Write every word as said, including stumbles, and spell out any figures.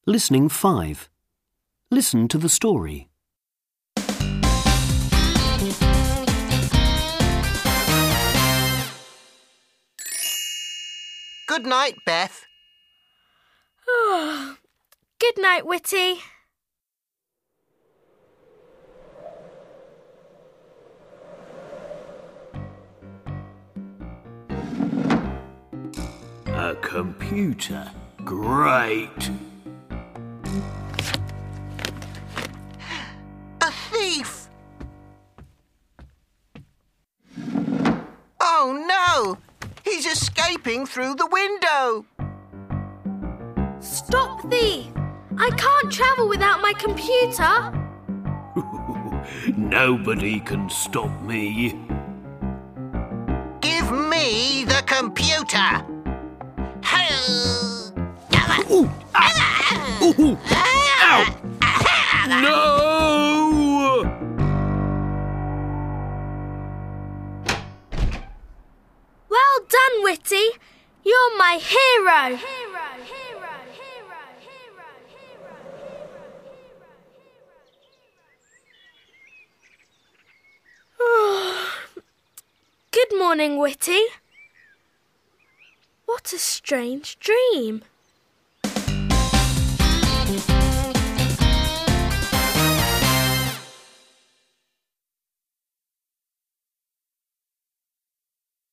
Listening five. Listen to the story. Good night, Beth. Oh, good night, Whitty. A computer. Great. A thief! Oh no! He's escaping through the window! Stop, thief! I can't travel without my computer. Nobody can stop me. Give me the computer! Ooh, ah, ooh, ow! No! Well done, Whitty. You're my hero. Hero, hero, hero, hero, hero, hero. Good morning, Whitty. What a strange dream.